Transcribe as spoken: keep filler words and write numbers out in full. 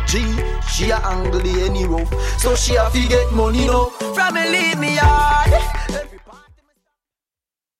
G, she a angle the any rough. So she a fi get money now. From me leave me yard.